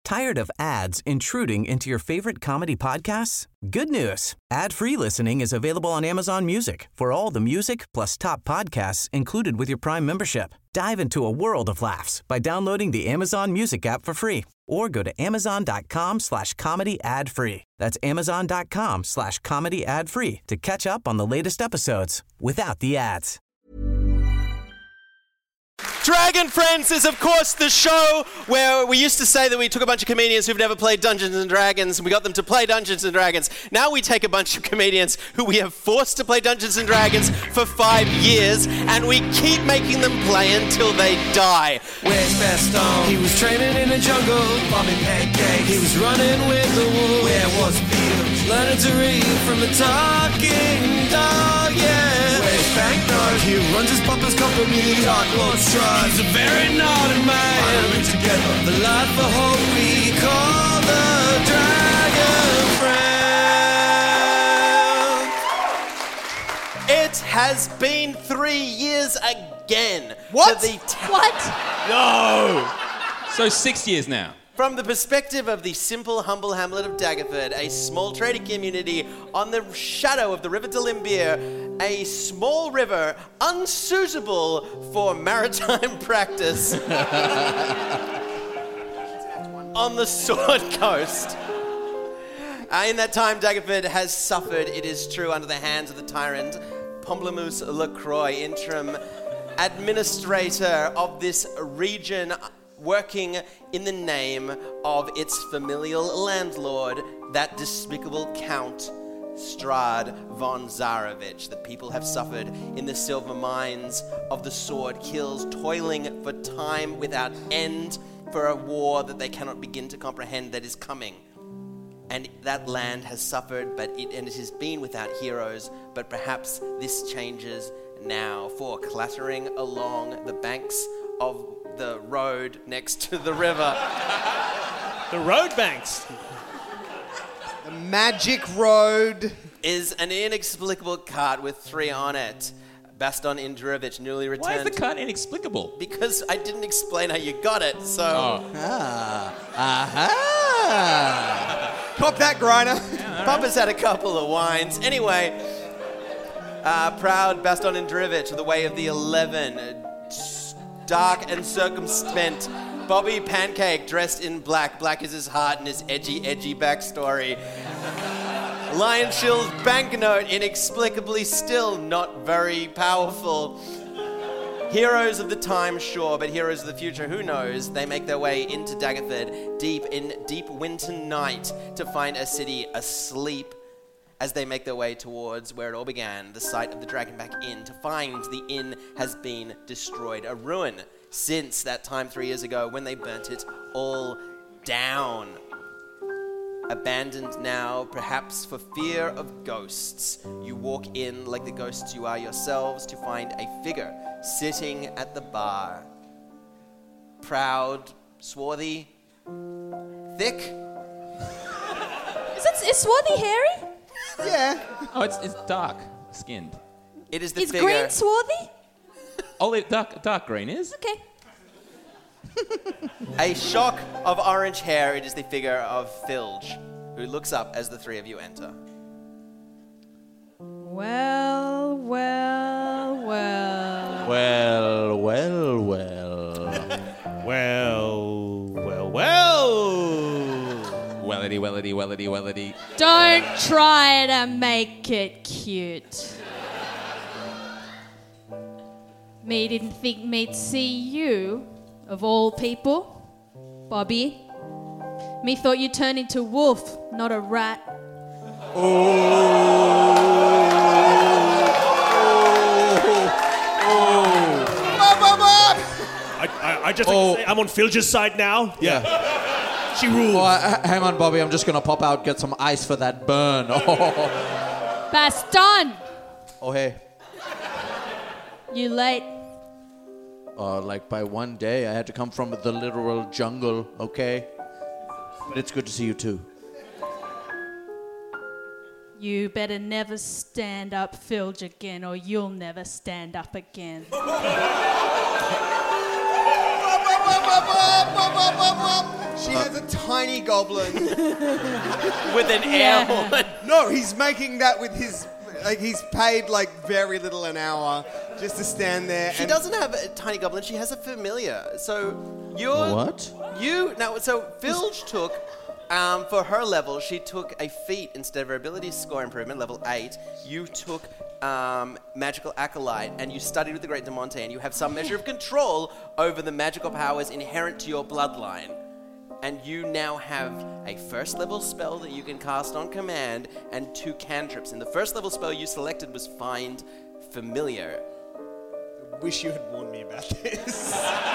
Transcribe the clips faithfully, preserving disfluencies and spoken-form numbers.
Tired of ads intruding into your favorite comedy podcasts? Good news. Ad-free listening is available on Amazon Music for all the music plus top podcasts included with your Prime membership. Dive into a world of laughs by downloading the Amazon Music app for free or go to amazon.com slash comedy ad free. That's amazon.com slash comedy ad free to catch up on the latest episodes without the ads. Dragon Friends is, of course, the show where we used to say that we took a bunch of comedians who've never played Dungeons and Dragons and we got them to play Dungeons and Dragons. Now we take a bunch of comedians who we have forced to play Dungeons and Dragons for five years and we keep making them play until they die. Where's Baston? He was training in the jungle, bombing pancakes. He was running with the wolves. Where was Beetlejuice? Learning to read from the talking dog, yeah. Where's Banknote? He runs his papa's company, Dark Lord Stride. He's a very naughty man. Finally together, the life of hope we call the Dragon Friends. It has been three years again. What? To the ta- What? No! So six years now. From the perspective of the simple, humble hamlet of Daggerford, a small trading community on the shadow of the River Delimbir, a small river unsuitable for maritime practice on the Sword Coast. Uh, in that time, Daggerford has suffered, it is true, under the hands of the tyrant Pomplamoose Lacroix, interim administrator of this region, working in the name of its familial landlord, that despicable Count Strahd von Zarovich. The people have suffered in the silver mines of the Sword Kills, toiling for time without end for a war that they cannot begin to comprehend that is coming. And that land has suffered, but it, and it has been without heroes, but perhaps this changes now, for clattering along the banks of the road next to the river. The road banks. The magic road. Is an inexplicable cart with three on it. Baston Indrovich, newly returned. Why is the cart inexplicable? Because I didn't explain how you got it, so... Oh. Ah. Aha. Cop that, Griner. Papa's had a couple of wines. Anyway, uh, proud Baston Indrovich, the way of the eleven. Dark and circumspect. Bobby Pancake dressed in black. Black is his heart and his edgy, edgy backstory. Lion Shill's Banknote, inexplicably still not very powerful. Heroes of the time, sure, but heroes of the future, who knows? They make their way into Daggerford deep in deep winter night to find a city asleep as they make their way towards where it all began, the site of the Dragonback Inn, to find the inn has been destroyed, a ruin since that time three years ago when they burnt it all down. Abandoned now, perhaps for fear of ghosts. You walk in like the ghosts you are yourselves to find a figure sitting at the bar. Proud, swarthy, thick. Is, it, is Swarthy hairy? Yeah. Oh, it's it's dark skinned. It is the Is figure. green swarthy? Oh, it- dark dark green is. Okay. A shock of orange hair, it is the figure of Filge, who looks up as the three of you enter. Well, well, well. Well, well, well. Well, well, well. Wellity, wellity, wellity, wellity. Don't try to make it cute. Me didn't think me'd see you, of all people, Bobby. Me thought you turned into a wolf, not a rat. I, I, I just like Oh. to say I'm on Filge's side now. Yeah. She rules. Oh, uh, hang on, Bobby. I'm just gonna pop out, get some ice for that burn. Oh, Baston! oh hey. You late. Uh, like by one day, I had to come from the literal jungle. Okay. But it's good to see you too. You better never stand up, Filge, again, or you'll never stand up again. She has a tiny goblin. With an Yeah. air horn. No, he's making that with his... Like, he's paid, like, very little an hour just to stand there. She and doesn't have a tiny goblin, she has a familiar. So you're... What? You... Now, so Filge took... Um, for her level, she took a feat instead of her ability score improvement, level eight. You took um, Magical Acolyte, and you studied with the Great Demonte, and you have some measure of control over the magical powers inherent to your bloodline. And you now have a first level spell that you can cast on command, and two cantrips. And the first level spell you selected was Find Familiar. wish you had warned me about this.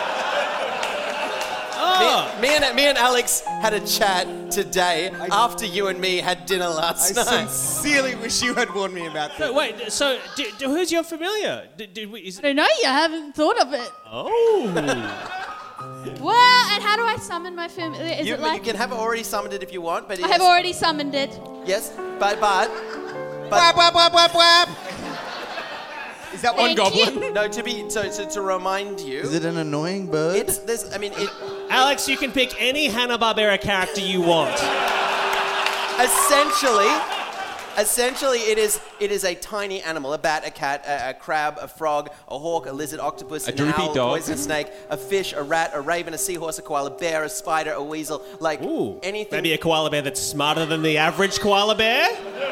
Oh. Me, me and me and Alex had a chat today after you and me had dinner last I night. sincerely wish you had warned me about this. So, wait, so d- d- who's your familiar? D- did we, is, I don't know, you haven't thought of it. oh. Well, and how do I summon my film? Is You, it like you can have already summoned it if you want, but it I have is- already summoned it. Yes, but but Whap, whap, whap, whap, whap. Is that one Thank goblin? you. no, to be so, so to remind you, Is it an annoying bird? it's this. I mean, it Alex, you can pick any Hanna-Barbera character you want. essentially, essentially, it is it is a tiny animal: a bat, a cat, a, a crab, a frog, a hawk, a lizard, octopus, A an droopy owl, dog. a poisonous snake, a fish, a rat, a raven, a seahorse, a koala bear, a spider, a weasel, like Ooh. anything. Maybe a koala bear that's smarter than the average koala bear?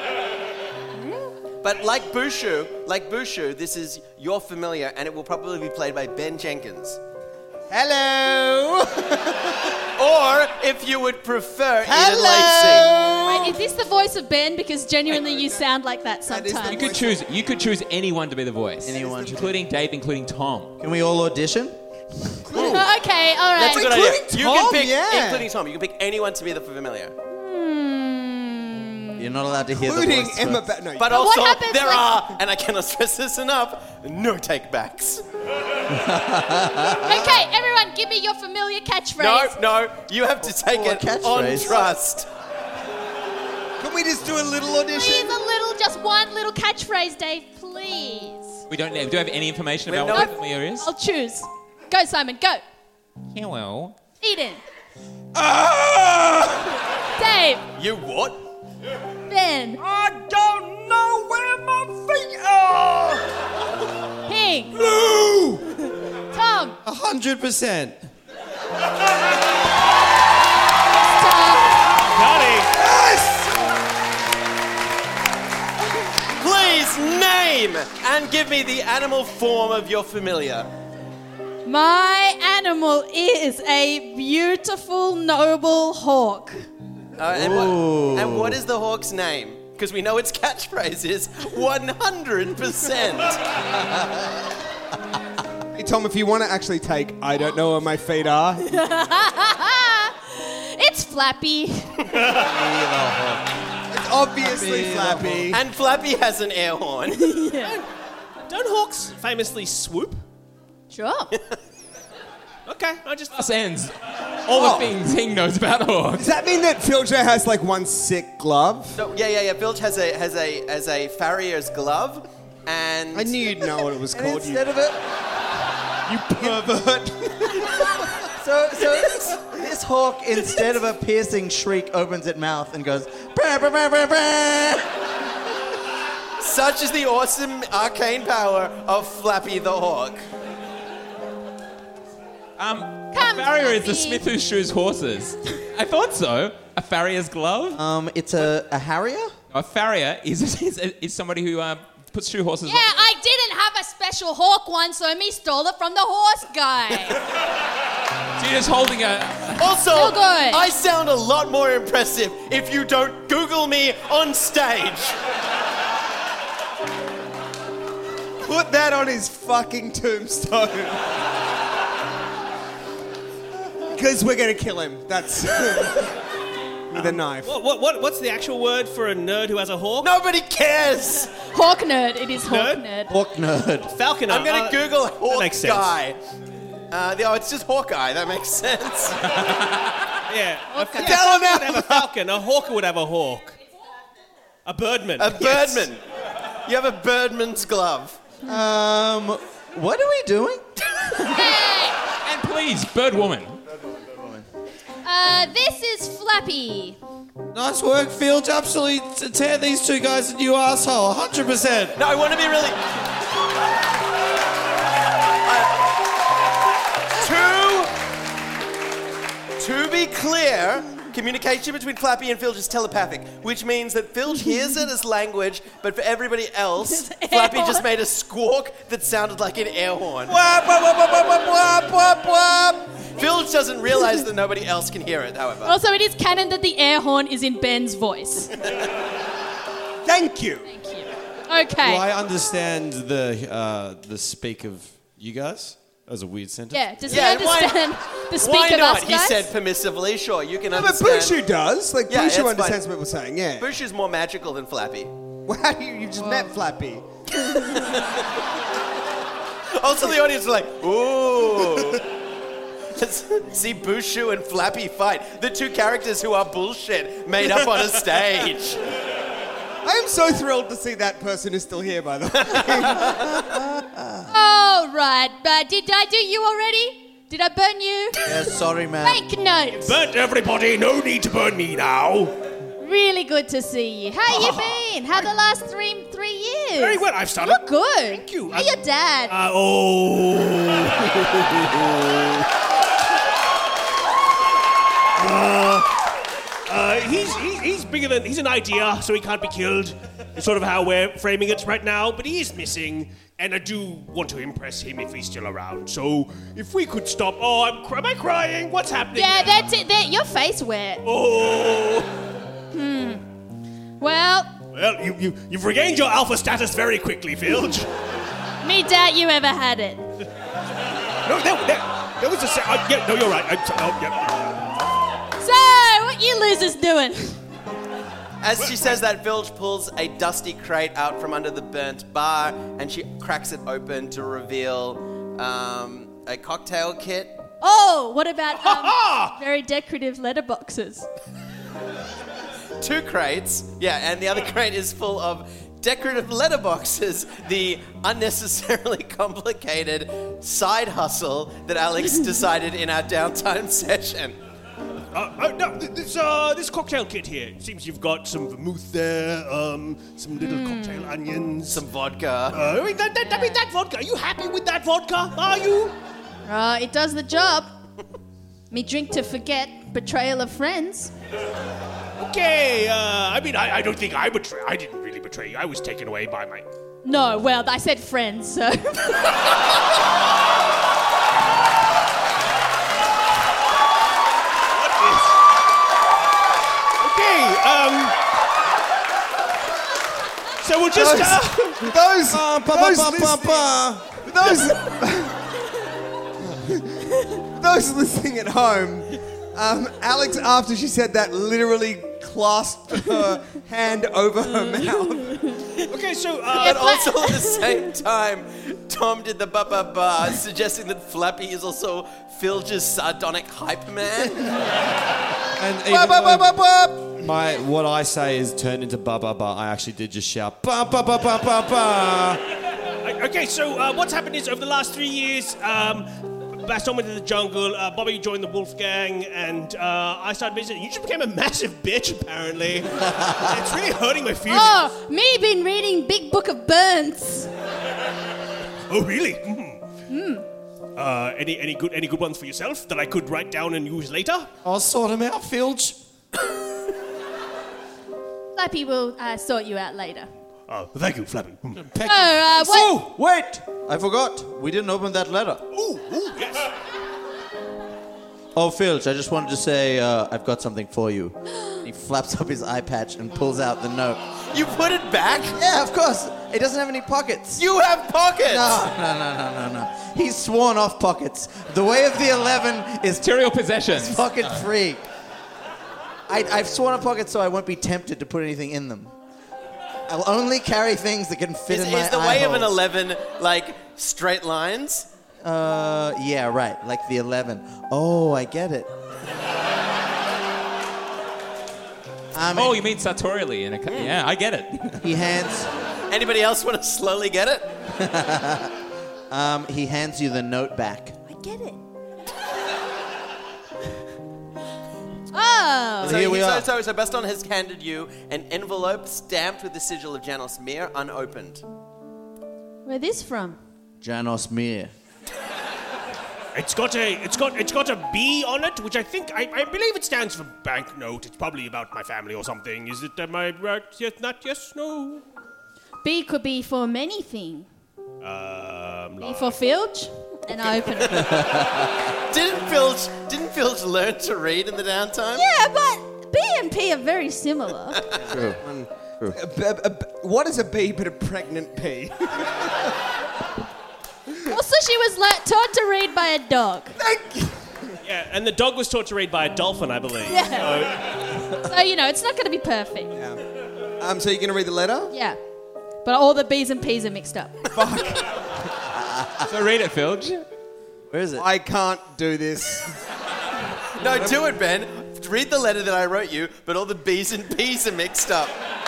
But like Bushu, like Bushu, this is your familiar, and it will probably be played by Ben Jenkins. Hello. Or, if you would prefer, Eden Hello. Wait, is this the voice of Ben? Because genuinely you sound like that That is the sometimes. You could choose. You could choose anyone to be the voice. Anyone. including Dave, including Tom. Can we all audition? Oh, okay, all right. That's a good Including idea. You Tom, can pick, yeah. including Tom. You can pick anyone to be the familiar. You're not allowed to hear Including the voice. Emma. first. Ba- no, But But what also, happens there when- are, and I cannot stress this enough, no takebacks. Okay, everyone, give me your familiar catchphrase. No, no, you have to take Oh, a it on catchphrase. trust. Can we just do a little Please, audition? a little, just one little catchphrase, Dave, please. We don't. We don't have any information We about have what no- familiar is. I'll choose. Go, Simon, go. Hello. Eden. Ah! Dave. You what? Ben. I don't know where my feet are. Ping. Blue. Tom. A hundred percent. Tom. Cuddy. Please name and give me the animal form of your familiar. My animal is a beautiful, noble hawk. Uh, and, what, and what is the hawk's name? Because we know its catchphrase is one hundred percent. Hey, Tom, if you want to actually take I don't know where my feet are. It's Flappy. It's obviously Flappy. And Flappy has an air horn. Don't hawks famously swoop? Sure. Okay, I just... Us ends. All Oh. the things Hing knows about hawks. Does that mean that Filcher has like one sick glove? So, yeah, yeah, yeah. Filch has a has a has a farrier's glove, and I knew you'd know what it was And called. You, instead of it, you pervert. so so this, this hawk, instead of a piercing shriek, opens its mouth and goes. "Brr, brr, brr, brr, brr." such is the awesome arcane power of Flappy the Hawk. Um, Come, a farrier is the Flappy. smith who shoes horses. I thought so. A farrier's glove. Um, it's a, a harrier. A farrier is is, is somebody who uh, puts shoe horses. Yeah, I didn't have a special hawk one, so me stole it from the horse guy. So you're just holding a. Also, So good. I sound a lot more impressive if you don't Google me on stage. Put that on his fucking tombstone. Because we're gonna kill him. That's with a knife. What, what, what, what's the actual word for a nerd who has a hawk? Nobody cares. Hawk nerd, it is hawk Nerd? nerd. Hawk nerd. Falconer. I'm gonna uh, Google Hawk makes sense. guy. Uh, the- oh, it's just Hawkeye. That makes sense. Yeah. A, Okay. yeah, Tell him a falconer now. would have a falcon. A hawker would have a hawk. A birdman. A Yes. birdman. You have a birdman's glove. Um, what are we doing? Hey! And please, bird woman. Uh, Uh, this is Flappy. Nice work, Filch. Absolutely t- tear these two guys a new asshole. one hundred percent. No, I want to be really... Uh, to... To be clear, communication between Flappy and Filch is telepathic, which means that Filch hears it as language, but for everybody else, Flappy horn. just made a squawk that sounded like an air horn. Wap, wap, wap, wap, wap, wap, wap, wap. Filch doesn't realize that nobody else can hear it, however. Also, it is canon that the air horn is in Ben's voice. Thank you. Thank you. Okay. Well, I understand the uh, the speak of you guys. That was a weird sentence. Yeah, does Yeah, he why- understand the speak Why of not? us He guys? said permissively. Sure, you can No, but understand. Bushu does. Like, Yeah, Bushu it's understands fine. what we're saying, yeah. Bushu's more magical than Flappy. Wow, you, you just met Flappy. Also, the audience is like, ooh. Let's see Bushu and Flappy fight. The two characters who are bullshit made up on a stage. I am so thrilled to see that person is still here, by the way. All right, but did I do you already? Did I burn you? Yeah, sorry, man. Make notes. Burnt everybody, no need to burn me now. Really good to see you. How you been? How the last three three years? Very well, I've started. Look good. Thank you. How your dad? Uh, oh. uh, uh, he's, he's he's bigger than he's an idea, so he can't be killed. It's sort of how we're framing it right now. But he is missing, and I do want to impress him if he's still around. So if we could stop. Oh, I'm cry- am I crying? What's happening? Yeah, now? that's it. There, your face wet. Oh. Well, Well, you you you've regained your alpha status very quickly, Filch. me doubt you ever had it. No, there, there, there was a se- uh, yeah, no, you're right. I'm so, oh, yeah. So, what you losers doing? As she says that, Filch pulls a dusty crate out from under the burnt bar and she cracks it open to reveal um, a cocktail kit. Oh, what about um, very decorative letterboxes? Two crates, yeah, and the other crate is full of decorative letterboxes, the unnecessarily complicated side hustle that Alex decided in our downtime session. Uh, uh, no, th- this uh, this cocktail kit here. It seems you've got some vermouth there, um, some little cocktail onions, Some vodka. Uh, I mean, that, that, I mean, that vodka. Are you happy with that vodka? Are you? Uh, it does the job. Me drink to forget, betrayal of friends. Okay. Uh, I mean, I, I don't think I betray. I didn't really betray you. I was taken away by my. No, well, I said friends, so. Okay. Um. So we'll just. Uh, Those, Uh, ba, ba, those, ba, ba, ba. listening, those, those listening at home, um, Alex, after she said that, literally clasped her hand over her mouth. okay. So. Uh, But also at the same time, Tom did the ba ba ba, suggesting that Flappy is also Filch's sardonic hype man. And Ba, even ba, ba, though ba, ba. my what I say is turned into ba ba ba, I actually did just shout ba ba ba ba ba ba. Okay, so uh, what's happened is over the last three years, um, Baston went to the jungle, uh, Bobby joined the Wolfgang, and uh, I started visiting. You just became a massive bitch, apparently. It's really hurting my feelings. Oh, me been reading Big Book of Burns. Oh, really? Mm. Uh, any any good any good ones for yourself that I could write down and use later? I'll sort him out, Filch. Flappy will uh, sort you out later. Uh, thank you, Flappy. Mm. Oh, uh, what? Oh, wait! I forgot. We didn't open that letter. Ooh, ooh, yes. Oh, Filch, I just wanted to say uh, I've got something for you. He flaps up his eye patch and pulls out the note. You put it back? Yeah, of course. It doesn't have any pockets. You have pockets! No, no, no, no, no, no. He's sworn off pockets. The way of the eleven is Material possessions. pocket free. I, I've sworn off pockets so I won't be tempted to put anything in them. I'll only carry things that can fit Is, in my is the way of an eye holes. eleven like straight lines? Uh, yeah, right. Like the eleven. Oh, I get it. I mean, Oh, you mean sartorially in a cu- yeah, I get it. he hands Anybody else want to slowly get it? um he hands you the note back. I get it. Oh, so, here we so, are. So, so Baston has handed you an envelope stamped with the sigil of Janos Mir, unopened. Where this from? Janos Mir. It's got a it's got it's got a B on it, which I think I, I believe it stands for banknote. It's probably about my family or something. Is it am I right? Yes, not yes, no. B could be for many things. Um, B like, for Filch, and I open it. Didn't Filch, didn't Filch learn to read in the downtime? Yeah, but B and P are very similar. True. A b- a b- what is a bee but a pregnant pea? Also, she was like, taught to read by a dog. Thank you. yeah, and the dog was taught to read by a dolphin, I believe. Yeah. So, you know, it's not going to be perfect. Um, so you're going to read the letter? Yeah. But all the B's and P's are mixed up. So read it, Filch. Where is it? I can't do this. No, do it, Ben. Read the letter that I wrote you, but all the B's and P's are mixed up.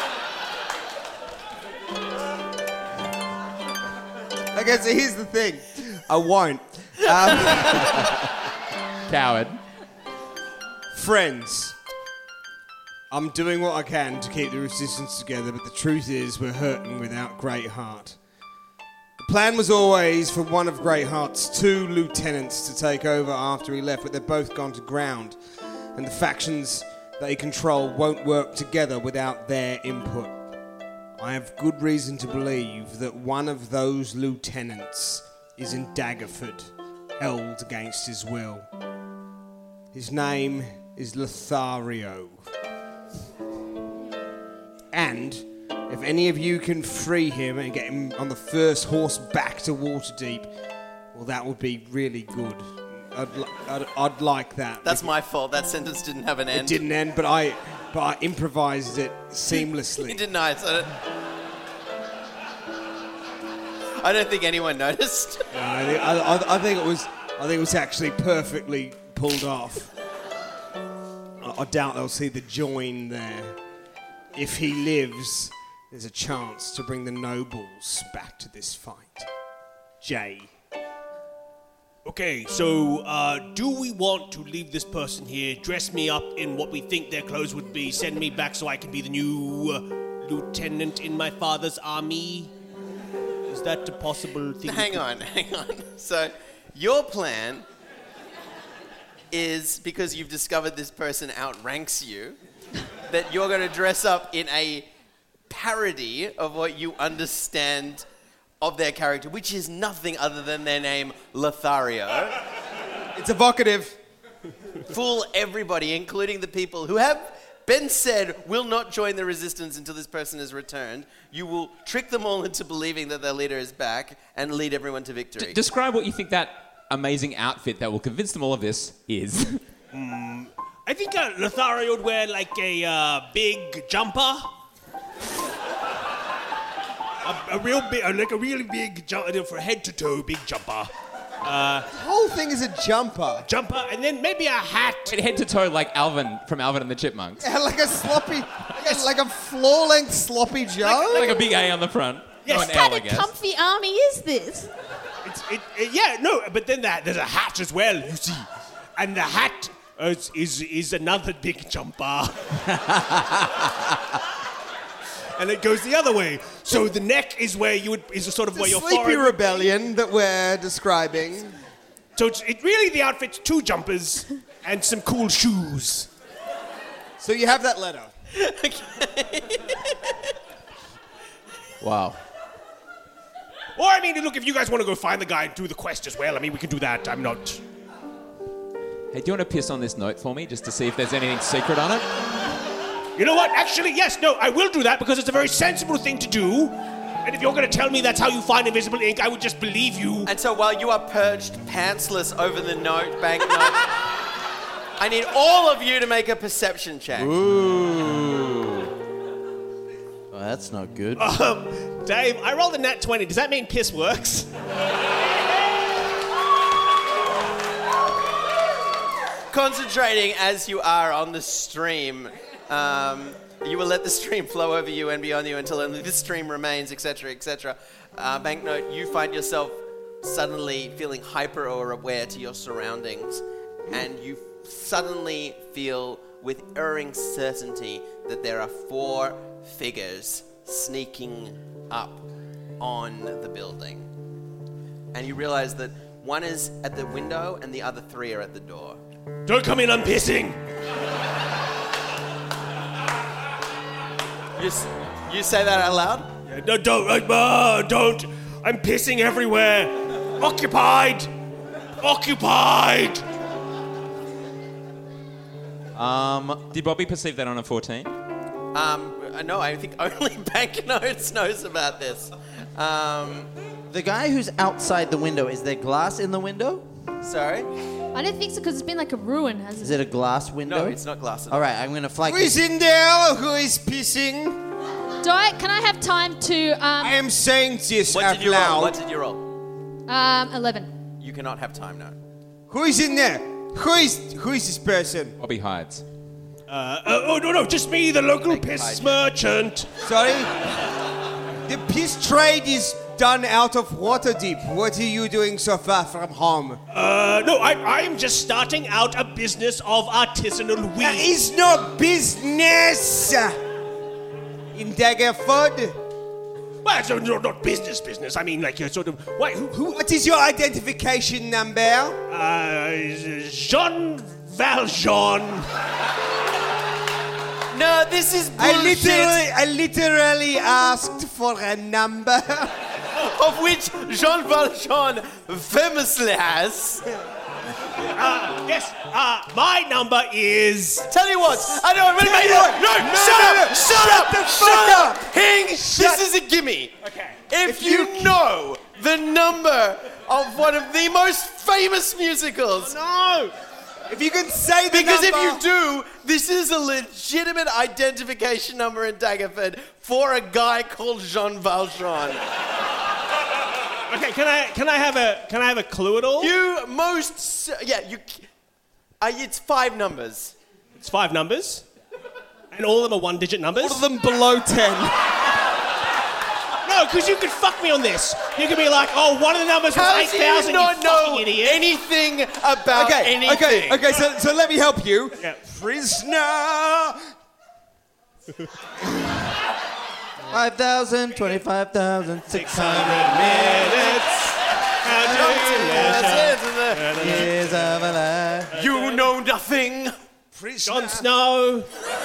Okay, so here's the thing. I won't. Um, Coward. friends, I'm doing what I can to keep the resistance together, but the truth is we're hurting without Greatheart. The plan was always for one of Greatheart's two lieutenants to take over after he left, but they're both gone to ground, and the factions they control won't work together without their input. I have good reason to believe that one of those lieutenants is in Daggerford, held against his will. His name is Lothario. And if any of you can free him and get him on the first horse back to Waterdeep, well, that would be really good. I'd, li- I'd, I'd like that. That's If- my fault. That sentence didn't have an It end. didn't end, but I, but I improvised it seamlessly. It didn't. I, so I don't think anyone noticed. No, I, think, I, I, I think it was. I think it was actually perfectly pulled off. I, I doubt they'll see the join there. If he lives, there's a chance to bring the nobles back to this fight. Jay. Okay, so uh, do we want to leave this person here, dress me up in what we think their clothes would be, send me back so I can be the new uh, lieutenant in my father's army? Is that a possible thing? Hang on, hang on. So, your plan is, because you've discovered this person outranks you, that you're going to dress up in a parody of what you understand of their character, which is nothing other than their name, Lothario. It's evocative. Fool everybody, including the people who have been said will not join the resistance until this person is returned. You will trick them all into believing that their leader is back and lead everyone to victory. D- describe what you think that amazing outfit that will convince them all of this is. Mm, I think uh, Lothario would wear like a uh, big jumper. a, a real big, uh, like a really big jumper for head to toe, big jumper. Uh, The whole thing is a jumper. jumper, and then maybe a hat. Head to toe like Alvin from Alvin and the Chipmunks. Yeah, like a sloppy, like a, like a floor-length sloppy Joe. Like a big A on the front. Yes. No, an What L, kind I of guess. comfy army is this? It's, it, it, yeah, no, but then that there's a hat as well, you see, and the hat is is, is another big jumper. And it goes the other way. So the neck is where you would is a sort of The where your sleepy forehead. rebellion that we're describing. So it's it really the outfit's two jumpers and some cool shoes. So you have that letter. Wow. Or I mean, look, if you guys want to go find the guy and do the quest as well, I mean, we can do that. I'm not. Hey, do you want to piss on this note for me just to see if there's anything secret on it? You know what? Actually, yes, no, I will do that because it's a very sensible thing to do. And if you're going to tell me that's how you find invisible ink, I would just believe you. And so while you are perched pantsless over the note, banknote, I need all of you to make a perception check. Ooh. Well, that's not good. Um, Dave, I rolled a nat twenty. Does that mean piss works? Concentrating as you are on the stream, um, you will let the stream flow over you and beyond you until only the stream remains, et cetera, et cetera. Uh, Banknote, you find yourself suddenly feeling hyper or aware to your surroundings, and you suddenly feel with erring certainty that there are four figures sneaking up on the building. And you realize that one is at the window and the other three are at the door. Don't come in, I'm pissing. You, s- you say that out loud? Yeah, no, don't, like, uh, don't. I'm pissing everywhere. Occupied. Occupied. Um, Did Bobby perceive that on a fourteen? Um, no, I think only Banknotes knows about this. Um, the guy who's outside the window, is there glass in the window? sorry? I don't think so because it's been like a ruin, hasn't Is it a glass window? No, it's not glass at All right, I'm going to fly. Who is in there? Who is pissing? Do I, can I have time to, um, I am saying this What out did you roll? loud. What did you roll? um, eleven. You cannot have time now. Who is in there? Who is who is this person? Bobby hides. Uh, uh, oh, no, no, just me, the local Make piss hygiene. merchant. Sorry? The piss trade is done out of Waterdeep. What are you doing so far from home? Uh, no, I, I'm just starting out a business of artisanal There weed. is no business in Daggerford. Well, it's not, not business business. I mean, like, you're sort of... Wait, who... who What is your identification number? uh, Jean Valjean. No, this is I bullshit. literally, I literally asked for a number. Of which Jean Valjean famously has. Uh, yes, uh, my number is... Tell you what, I know, wait, Tell wait, you no, what, no, no, shut no, up, no, shut shut up, the shut fuck up. up. Hing, Shut- this is a gimme. Okay. If, If you, you- know the number of one of the most famous musicals, No. If you can say the because number. if you do, this is a legitimate identification number in Daggerford for a guy called Jean Valjean. Okay, can I can I have a can I have a clue at all? You most, cer- yeah, you, uh, it's five numbers. It's five numbers, and all of them are one-digit numbers. All of them below ten. No, because you could fuck me on this. You could be like, oh, one of the numbers was How eight do you thousand. You not know fucking idiot. anything about Okay, anything? okay, okay. So, so let me help you. Yeah. Prisoner. five thousand, twenty-five thousand, six hundred minutes. years of a life. You know nothing. Prisoner. Jon Snow.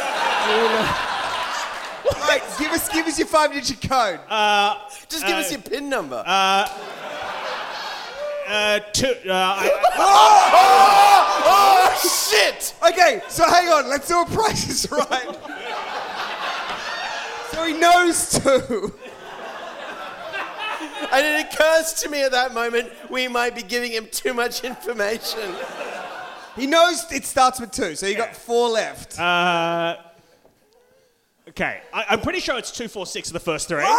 Right, give us, give us your five-digit code. Just give us your PIN number. Uh, two, uh, I, oh, shit! Okay, so hang on. Let's do a Price is Right. So he knows two. And it occurs to me at that moment we might be giving him too much information. He knows it starts with two, so you got four left. uh, okay, I, I'm pretty sure it's two, four, six of the first three.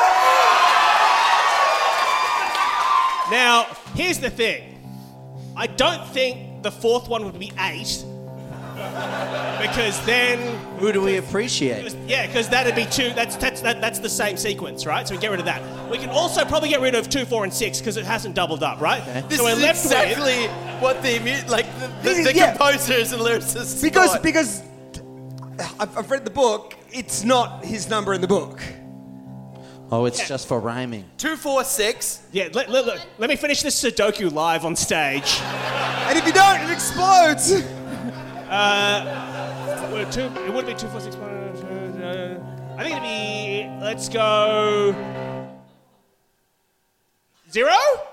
Now, here's the thing. I don't think the fourth one would be eight. Because then, Who do we appreciate? yeah, because that'd be two. That's that's that, that's the same sequence, right? So we get rid of that. We can also probably get rid of two, four, and six because it hasn't doubled up, right? This so we're is left exactly what the mu- like the, the, the Yeah. composers and lyricists Because thought. because I've, I've read the book. It's not his number in the book. Oh, it's just for rhyming. Two, four, six. with. Yeah, let, let, let, let me finish this Sudoku live on stage. And if you don't, it explodes. Well, two, it would be two, four, six, one. Uh, I think it'd be. Let's go. Zero?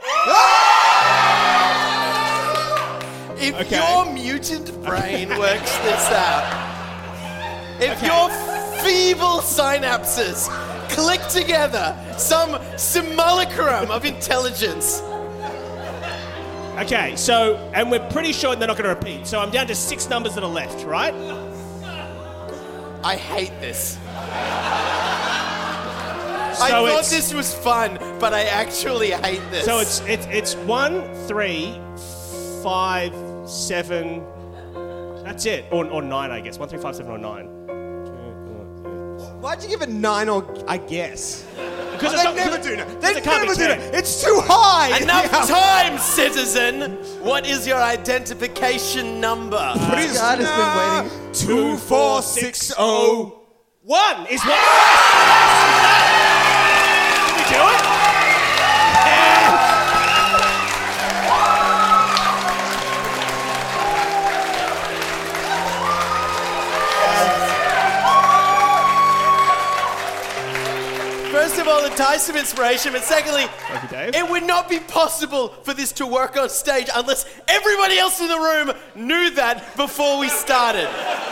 If Okay. your mutant brain works this out, if Okay. your feeble synapses click together some simulacrum of intelligence, Okay, so, and we're pretty sure they're not going to repeat. So I'm down to six numbers that are left, right? I hate this. So I thought it's- this was fun, but I actually hate this. So it's it's it's one, three, five, seven. That's it, or, or nine, I guess. One, three, five, seven, or nine. Why'd you give it nine or I guess? because They never do that. They never do that. It's too high. Enough Yeah. time, citizen! What is your identification number? God has been waiting. Two, four, six, oh. One is what. Did we do it? First of all, it ties some inspiration, but secondly, Thank you, Dave. it would not be possible for this to work on stage unless everybody else in the room knew that before we started.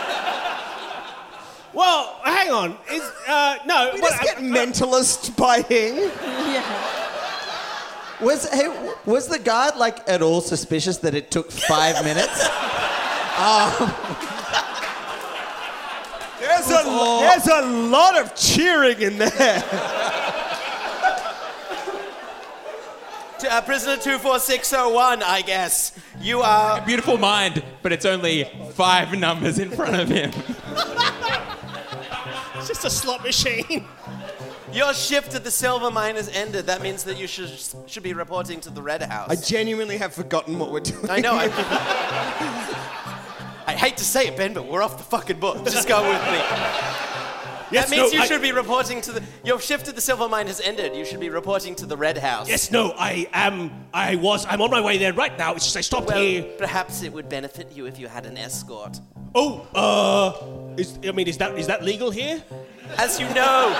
Well, hang on. Is uh, no. We well, just get uh, mentalist by hing. Yeah. Was hey, w- was the guard like at all suspicious that it took five minutes? There's a, there's a lot of cheering in there. To, uh, prisoner two four six oh one, I guess. You are... Beautiful mind, but it's only five numbers in front of him. It's just a slot machine. Your shift at the silver mine has ended. That means that you should should be reporting to the Red House. I genuinely have forgotten what we're doing. I know. I, I hate to say it, Ben, but we're off the fucking book. Just go with me. Yes, that means no, you I- should be reporting to the... Your shift at the silver mine has ended. You should be reporting to the Red House. Yes, no, I am. I was. I'm on my way there right now. It's just I stopped Well, here. perhaps it would benefit you if you had an escort. Oh, uh, is I mean, is that is that legal here? As you know...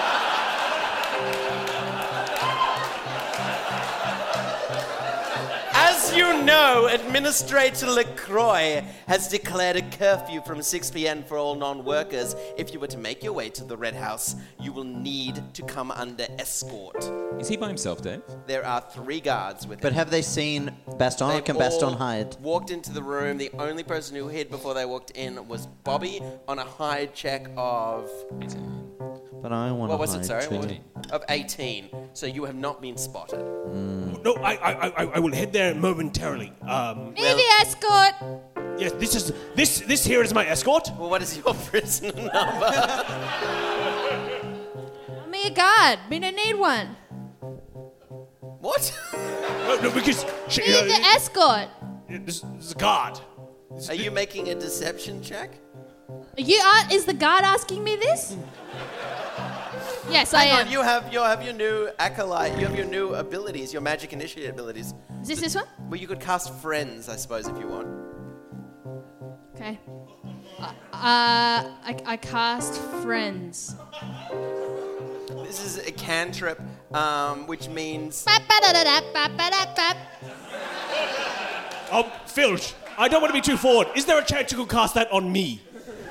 As you know, Administrator LaCroix has declared a curfew from six p.m. for all non-workers. If you were to make your way to the Red House, you will need to come under escort. Is he by himself, Dave? There are three guards with But him. have they seen Baston? Or They've can Baston all hide? walked into the room. The only person who hid before they walked in was Bobby on a hide check of... But I want to What was hide it, sorry? too. What was it? Of eighteen. So you have not been spotted. No, I I, I, I will head there momentarily. Um, Me the escort. yes, this is this this here is my escort. Well, what is your prisoner number? Me a guard. Me don't need one. What? No, no, because she, Me the uh, escort. this, this is a guard. Are you making a deception check? You are, is the guard asking me this? Yes, I Hang am. on, you have you have your new acolyte. You have your new abilities, your magic initiate abilities. Is this this one? Well, you could cast friends, I suppose, if you want. Okay. Uh, uh I, I cast friends. This is a cantrip, um, which means Ba-ba-da-da-da-ba-ba-da-ba. Oh, Filch, I don't want to be too forward. Is there a chance you could cast that on me?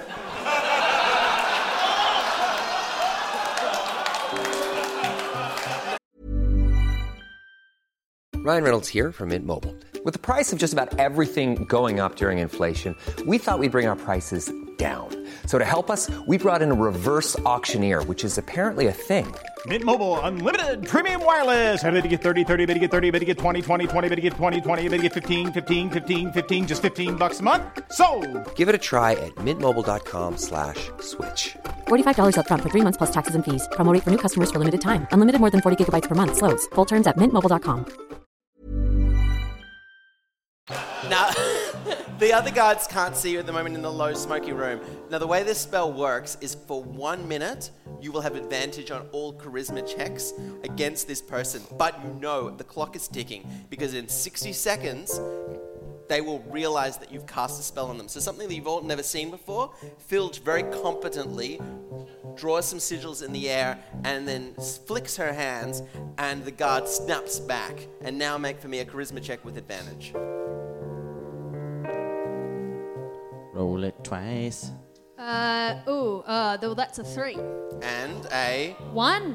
Ryan Reynolds here from Mint Mobile. With the price of just about everything going up during inflation, we thought we'd bring our prices down. So to help us, we brought in a reverse auctioneer, which is apparently a thing. Mint Mobile Unlimited Premium Wireless. How to get thirty, thirty, bit to get thirty, bit to get twenty, twenty, twenty, bit to get twenty, twenty, bit to get fifteen, fifteen, fifteen, fifteen, just fifteen bucks a month? Sold! Give it a try at mintmobile.com slash switch. forty-five dollars up front for three months plus taxes and fees. Promo rate for new customers for limited time. Unlimited more than forty gigabytes per month. Slows full terms at mint mobile dot com. now the other guards can't see you at the moment in the low smoky room. Now the way this spell works is for one minute you will have advantage on all charisma checks against this person, but you know the clock is ticking because in sixty seconds they will realize that you've cast a spell on them. So something that you've all never seen before, Filch very competently draws some sigils in the air and then flicks her hands and the guard snaps back. And now make for me a charisma check with advantage. Roll it twice. Uh, ooh, uh, well, that's a three. And a... One.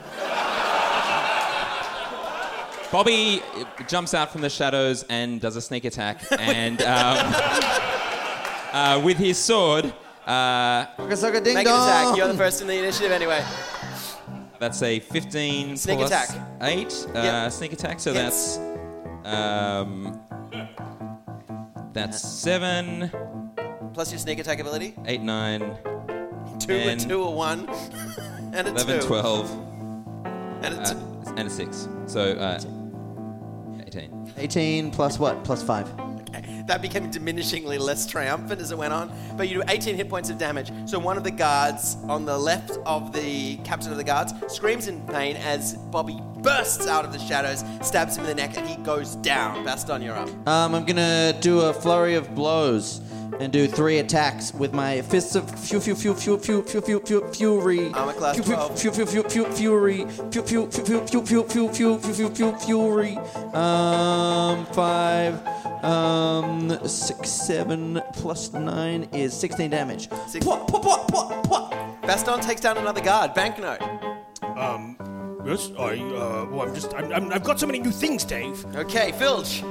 Bobby jumps out from the shadows and does a sneak attack, and um, uh, with his sword, uh, Make an attack. You're the first in the initiative anyway. that's a fifteen Sneak plus attack. eight uh, Yep. sneak attack. So Hits. that's um, that's seven, Plus your sneak attack ability. eight, nine, Two, a ten, two, a one, and a eleven, two. twelve. And a uh, and a six. So uh, eighteen. eighteen plus what? Plus five. That became diminishingly less triumphant as it went on. But you do eighteen hit points of damage. So one of the guards on the left of the captain of the guards screams in pain as Bobby bursts out of the shadows, stabs him in the neck, and he goes down. Baston, you're up. Um, I'm gonna do a flurry of blows and do three attacks with my fists of fu fu fu fu fu fu fu fu fury. Armor class Fu- fu- twelve. fu- fu- fu- fu- Fury. Fu- fu- fu- fu- fu- fu- fu- fu- fu- fu- fu- Fury. Um, five. Um, six, seven plus nine is sixteen damage. Six- Pwah, pwah, pwah, pwah, pwah. Baston takes down another guard. Banknote. Um, yes, I, uh, well, I'm just, I'm, I'm, I've got so many new things, Dave. Okay, Filch.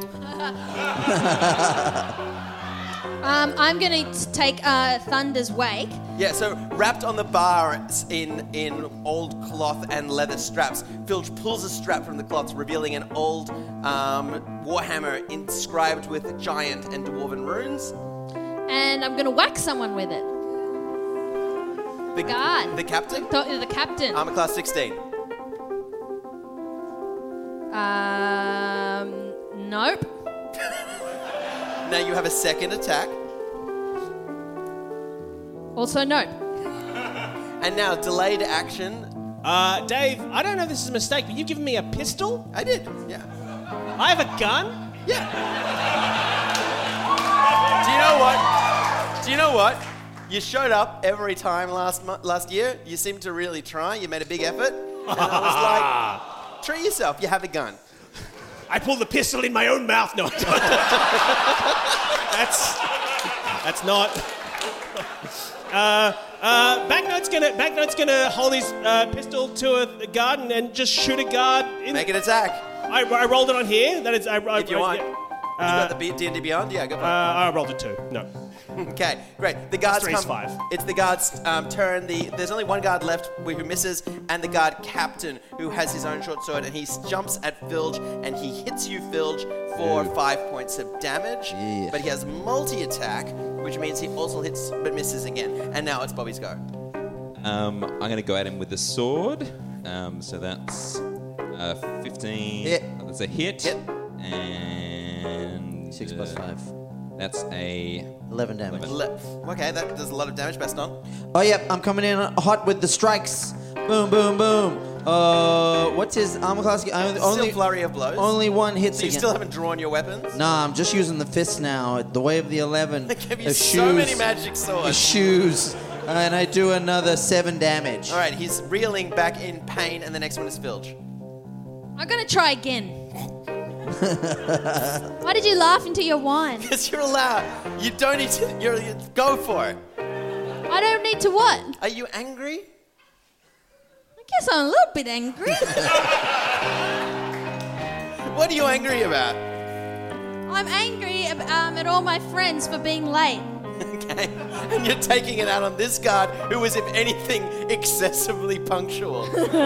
Um, I'm going to take uh, Thunder's Wake. Yeah, so wrapped on the bar in in old cloth and leather straps, Filch pulls a strap from the cloth, revealing an old um, warhammer inscribed with giant and dwarven runes. And I'm going to whack someone with it. The Guard. The captain? The, the captain. Armor class sixteen. Um, nope. Now you have a second attack. Also nope. And now delayed action. Uh, Dave, I don't know if this is a mistake, but you've given me a pistol? I did, yeah. I have a gun? Yeah. Do you know what? Do you know what? You showed up every time last mo- last year. You seemed to really try. You made a big effort. And I was like, treat yourself. You have a gun. I pulled the pistol in my own mouth. No, I don't. that's that's not. Uh, uh, Banknote's gonna Banknote's gonna hold his uh, pistol to a, a guard and, and just shoot a guard. In. Make an attack. I, I rolled it on here. That is, I, I, If you I, want. yeah. You Uh, got the B- D and D Beyond? Yeah, go for uh, it. I rolled a two. No. Okay, great. The guards Three's come. five. It's the guards' um, turn. The there's only one guard left who misses, and the guard captain who has his own short sword, and he s- jumps at Filge, and he hits you, Filge, for five points of damage. Yeah. But he has multi-attack, which means he also hits but misses again. And now it's Bobby's go. Um, I'm going to go at him with the sword. Um, so that's uh, fifteen. Hit. That's a hit. Hit. And Six plus uh, five. That's a Eleven damage. Le- okay, that does a lot of damage, Baston. Oh, yep, I'm coming in hot with the strikes. Boom, boom, boom. Uh, what's his armor class? I only, Still only, flurry of blows. only one hits So you again. still haven't drawn your weapons? Nah, I'm just using the fists now. The way of the eleven. They give you the so shoes, many magic the swords. shoes, and I do another seven damage. All right, he's reeling back in pain, and the next one is Filge. I'm going to try again. Why did you laugh into your wine? Because you're allowed. You don't need to. You're, you go for it. I don't need to what? Are you angry? I guess I'm a little bit angry. What are you angry about? I'm angry ab- um, at all my friends for being late. Okay. And you're taking it out on this guard who was, if anything, excessively punctual.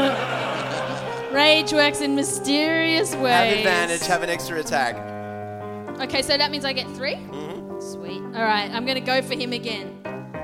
Rage works in mysterious ways. Have advantage, have an extra attack. Okay, so that means I get three? Mm-hmm. Sweet. All right, I'm going to go for him again.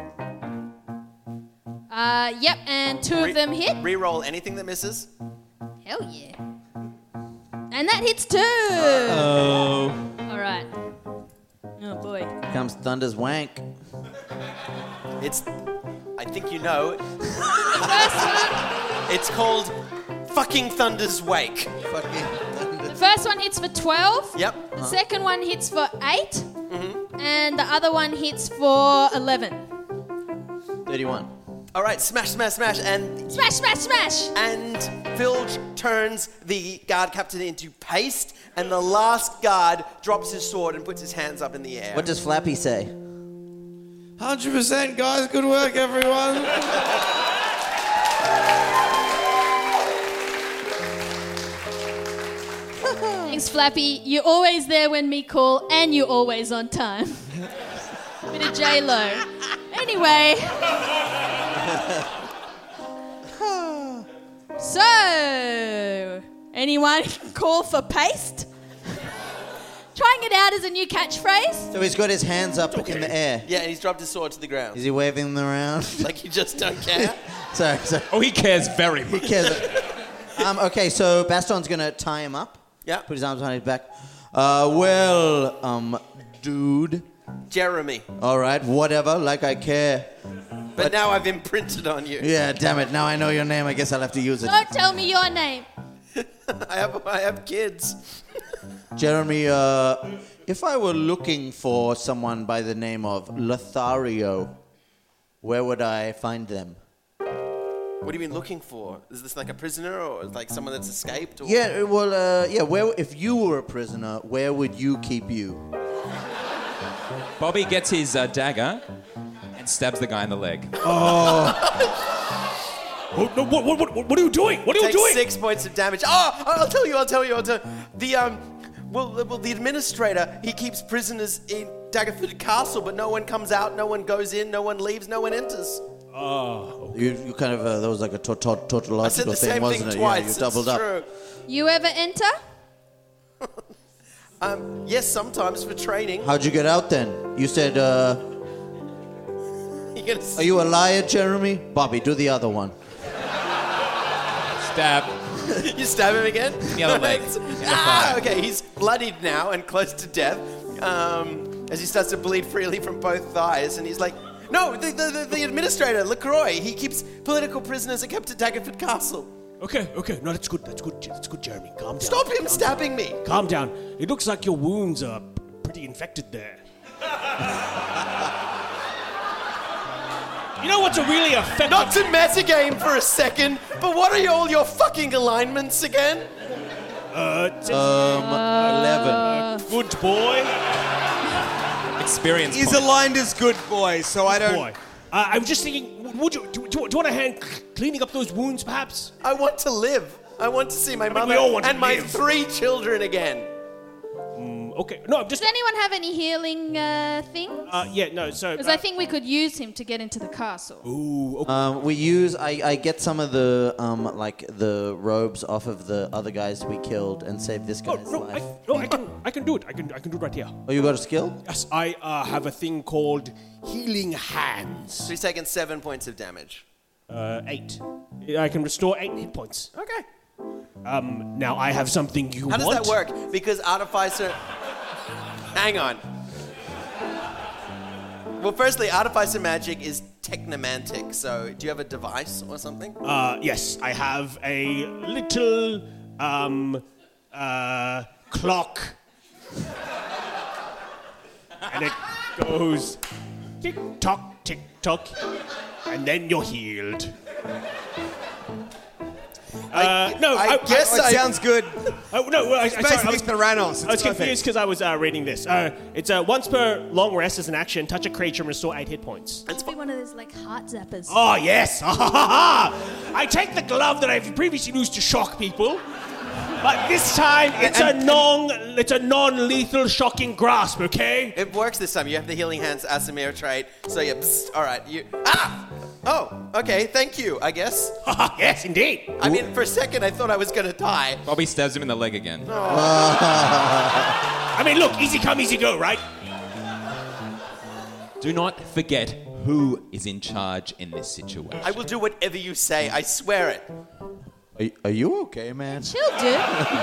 Uh, yep, and two Re- of them hit. Reroll anything that misses. Hell yeah. And that hits two. Oh. All right. Oh, boy. Comes Thunder's wank. It's, I think you know, First one, it's called fucking Thunder's Wake. Fucking the first one hits for twelve. Yep. The second one hits for eight. And the other one hits for eleven. thirty-one. All right, smash, smash, smash, and Smash, smash, smash. and Filge turns the guard captain into paste, and the last guard drops his sword and puts his hands up in the air. What does Flappy say? one hundred percent, guys. Good work, everyone. Thanks, Flappy. You're always there when me call, and you're always on time. Bit of J-Lo. Anyway. So, anyone call for paste? Trying it out as a new catchphrase? So he's got his hands up in the air. Yeah, and he's dropped his sword to the ground. Is he waving them around? Like you just don't care. sorry, sorry. Oh, he cares very He much. cares. Um, okay, so Baston's gonna tie him up. Yeah. Put his arms behind his back. Uh, well, um, dude. Jeremy. All right, whatever. Like I care. But, But- now I've imprinted on you. Yeah, damn it. Now I know your name. I guess I'll have to use it. Don't tell me your name. I have I have kids. Jeremy, uh, if I were looking for someone by the name of Lothario, where would I find them? What do you mean looking for? Is this like a prisoner or like someone that's escaped? Or? Yeah, well, uh, yeah. Where, if you were a prisoner, where would you keep you? Bobby gets his uh, dagger and stabs the guy in the leg. Oh, no, what, what, what, what are you doing? What are you Takes doing? six points of damage. Oh, I'll tell you, I'll tell you, I'll tell you. The, um, well, well, the administrator, he keeps prisoners in Daggerford Castle, but no one comes out, no one goes in, no one leaves, no one enters. Oh. You, you kind of, uh, that was like a taut- taut- tautological I said the thing, same wasn't thing it? twice. Yeah, you doubled it's up. True. You ever enter? Um, yes, sometimes for training. How'd you get out then? You said, uh, You're gonna are you a liar, Jeremy? Bobby, do the other one. Stab. You stab him again? The other leg. Ah, okay, he's bloodied now and close to death. Um, as he starts to bleed freely from both thighs, and he's like, no, the, the, the, the administrator, LaCroix, he keeps political prisoners and kept at Daggerford Castle. Okay, okay. No, that's good. That's good. That's good, Jeremy. Calm down. Stop him Calm stabbing down. me. Calm down. It looks like your wounds are p- pretty infected there. You know what's a really effective... Not to metagame for a second, but what are all your fucking alignments again? Uh, t- Um, eleven. good boy. Experience He's point. aligned as good boy, so I don't. Boy. Uh, I was just thinking, would you, do, do, do you want a hand c- cleaning up those wounds, perhaps? I want to live. I want to see my mean, mother we all want to and my live. three children again. Okay. No, I'm just... Does anyone have any healing uh, things? Uh, yeah, no, so... Because uh, I think we could use him to get into the castle. Ooh, okay. Um, we use, I, I get some of the, um, like, the robes off of the other guys we killed and save this No, guy's no, I, life. no, I can, I can do it. I can, I can do it right here. Oh, you got a skill? Yes, I uh, have a thing called Healing Hands. So he's taken seven points of damage. Uh, eight. I can restore eight hit points. Okay. Um, now I have something you How does want. that work? Because Artificer... Hang on. Well, firstly, Artificer magic is technomantic, so do you have a device or something? Uh, yes, I have a little um, uh, clock, and it goes tick tock, tick tock, and then you're healed. Uh, no, I guess Oh, it I- sounds good. Oh, no, I, I, It's sorry, I basically was, Theranos. It's I was perfect. confused because I was uh, reading this. Uh, it's uh, once per long rest as an action, touch a creature and restore eight hit points. Let's be one of those like heart zappers. Oh, yes. I take the glove that I've previously used to shock people, but this time it's a non, it's a non-lethal shocking grasp. Okay. It works this time. You have the Healing Hands Asimir trait, so yeah, psst, all right. You ah! Oh, okay, thank you, I guess. Yes, indeed. I mean, for a second I thought I was gonna die. Bobby stabs him in the leg again. I mean, look, easy come, easy go, right? Do not forget who is in charge in this situation. I will do whatever you say, I swear it. Are, are you okay, man? Chill, dude.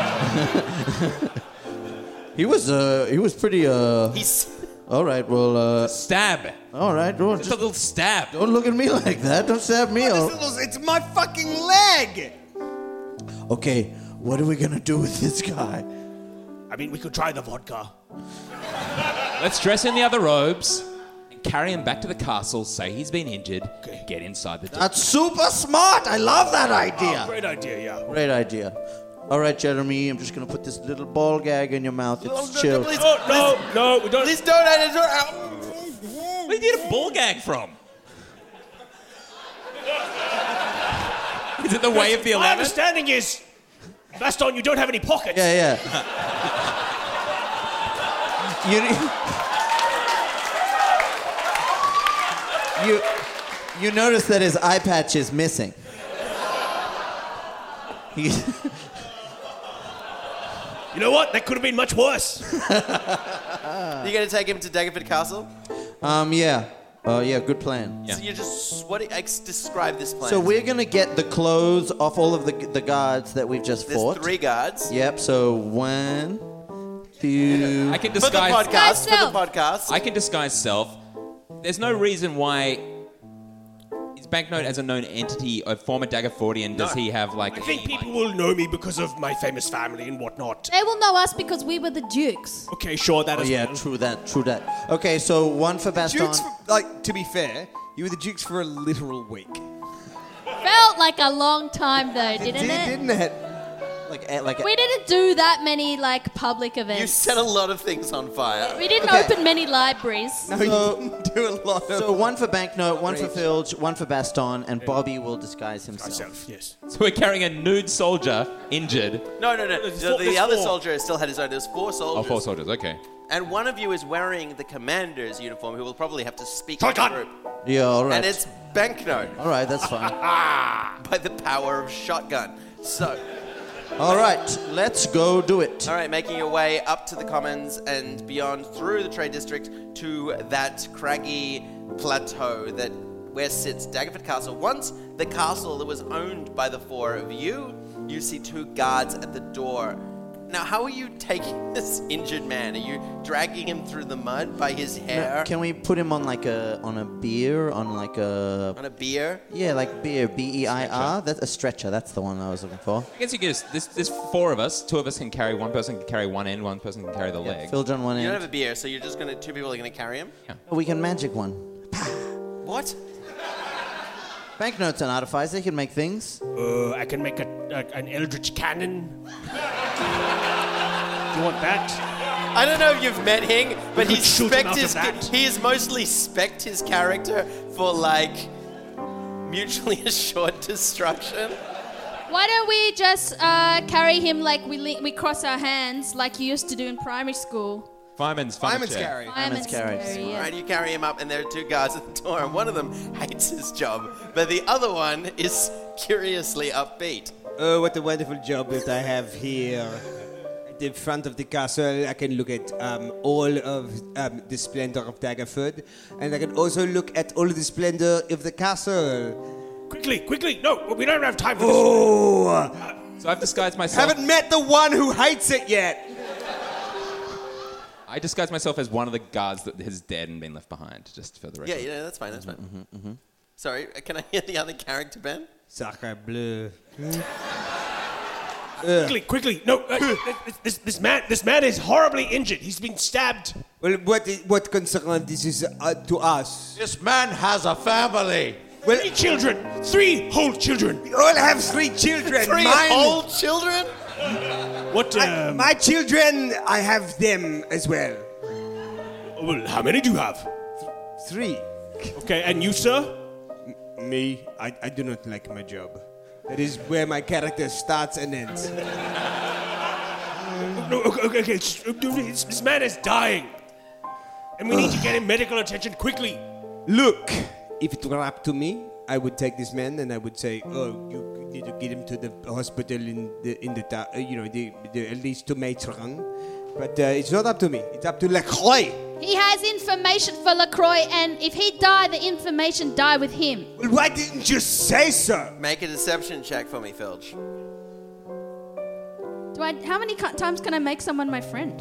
He was, uh, he was pretty, uh... He's All right, well, uh... Stab. All right, well, Just a just little stab. don't look at me like that. Don't stab me. This All... little- It's my fucking leg! Okay, what are we gonna do with this guy? I mean, we could try the vodka. Let's dress in the other robes and carry him back to the castle, say he's been injured, Okay. get inside the door. That's super smart. I love that idea. Oh, great idea, yeah. Great idea. All right, Jeremy, I'm just gonna put this little ball gag in your mouth. It's chill. Please, Oh, no, no, we don't. please don't edit her out. Where did you get a ball gag from? Is it the way of the My eleven? understanding is, Baston, you don't have any pockets. Yeah, yeah. you, you, you notice that his eye patch is missing. He, You know what? That could have been much worse. You gonna take him to Daggerford Castle? um, yeah. Oh, yeah, good plan. Yeah. So you just what? Ex- describe this plan. So we're going to get the clothes off all of the the guards that we've just There's fought. three guards. Yep, so one, two... I can For the disguise. podcast. For Self. the podcast. I can disguise self. There's no reason why. Is Banknote as a known entity, a former Daggerfordian, does No. he have like? I think any, people like- will know me because of my famous family and whatnot. They will know us because we were the dukes. Okay, sure, that Oh, as yeah, well. true that, true that. Okay, so one for Baston. Dukes, for, like, to be fair, you were the Dukes for a literal week. Felt like a long time though, didn't Did, it? didn't it? Like, eh, like We didn't do that many like public events. You set a lot of things on fire. We didn't Okay. open many libraries. No, So- you didn't do a lot of... So one for Banknote, one for Rage. Filch, one for Baston, and Bobby will disguise himself. Myself, yes. So we're carrying a nude soldier, injured. No, no, no. There's The, four- the there's other four. soldier still had his own. There's four Oh, soldiers. four soldiers. Okay. And one of you is wearing the commander's uniform, who will probably have to speak to Shotgun! the group. Yeah, all right. And it's Banknote All right, that's fine. by the power of shotgun. So, All right, let's go do it. all right, making your way up to the commons and beyond through the trade district to that craggy plateau that where sits Daggerford Castle. Once the castle that was owned by the four of you, you see two guards at the door. Now, how are you taking this injured man? Are you dragging him through the mud by his hair? Can we put him on like a on a beer, on like a On a beer? yeah, like beer, B E I R. That's a stretcher. That's the one I was looking for. I guess you could just. There's, there's four of us. Two of us can carry. One person can carry one end. One person can carry the leg. Phil John one You don't have end. a beer, so you're just gonna two people are gonna carry him. We can magic one. What? Banknote's an artificer. He can make things. Uh, I can make a, a an eldritch cannon. Do you want that? I don't know if you've met him, but We he could shoot him spec out of his that. he is mostly spec'd his character for like mutually assured destruction. Why don't we just uh, carry him like we li- we cross our hands like you used to do in primary school? Fireman's Fireman's chair. carry. Fireman's carry. carry, yeah. Right, you carry him up, and there are two guards at the door, and one of them hates his job, but the other one is curiously upbeat. Oh, what a wonderful job that I have here. At the front of the castle, I can look at um, all of um, the splendor of Daggerford, and I can also look at all of the splendor of the castle. Quickly, quickly! No, we don't have time for this. Oh, So I've disguised myself. haven't met the one who hates it yet. I disguised myself as one of the guards that is dead and been left behind, just for the record. Yeah, yeah, that's fine, that's fine. Sorry, uh, can I hear the other character, Ben? Sacre bleu. Quickly, quickly! No, uh, this, this, this man, this man is horribly injured. He's been stabbed. Well, what i- what concern this is uh, to us? This man has a family. Well, Three children, three whole children. we all have three children. Three Mine, whole children? What? I- Um, my children, I have them as well. well, how many do you have? Three. Okay, and you, sir? Me, I, I do not like my job. That is where my character starts and ends. No, okay, okay, okay. sh- uh, dude, This, this man is dying, and we need to get him medical attention quickly. Look, if it were up to me, I would take this man and I would say, "Oh, you need to get him to the hospital in the in the ta- uh, you know the, the at least to Maitron." But uh, it's not up to me. It's up to Lacroix. He has information for LaCroix, and if he die, the information die with him. Well, why didn't you say so? Make a deception check for me, Filch. Do I? How many co- times can I make someone my friend?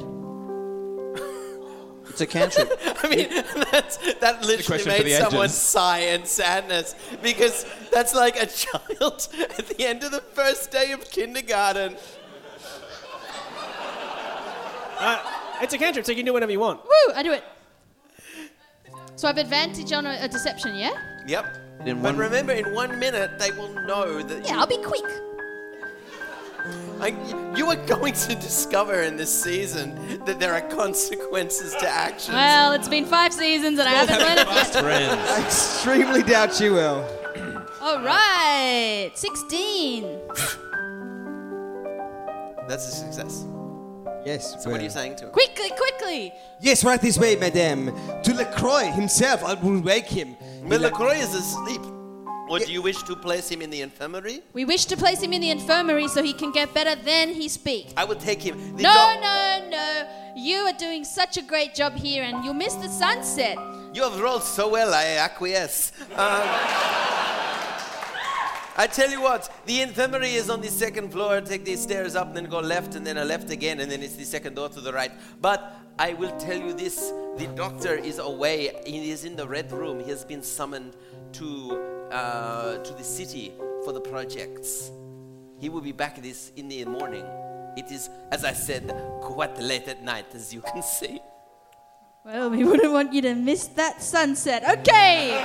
It's a cantrip. I mean, that's, that literally question for made the someone ages. sigh in sadness because that's like a child at the end of the first day of kindergarten. Uh, it's a cantrip, so you can do whatever you want. Woo! I do it. So I have advantage on a, a deception, yeah? Yep. In But one- remember, in one minute, they will know that Yeah, I'll be quick. like, you are going to discover in this season that there are consequences to actions. Well, it's been five seasons and I haven't learned it Fast yet. friends. I extremely doubt you will. All right, sixteen. That's a success. Yes. So what are you saying to him? Quickly, quickly. Yes, right this way, madame. To Lacroix himself, I will wake him. But LaCroix is asleep. Or do you wish to place him in the infirmary? We wish to place him in the infirmary so he can get better, then he speak. I will take him. The No, doc- no, no. You are doing such a great job here and you'll miss the sunset. You have rolled so well, I acquiesce. Um, I tell you what, the infirmary is on the second floor. Take these stairs up and then go left and then a left again and then it's the second door to the right. But I will tell you this, the doctor is away. He is in the red room. He has been summoned to uh, to the city for the projects. He will be back this in the morning. It is, as I said, quite late at night, as you can see. Well, we wouldn't want you to miss that sunset. Okay.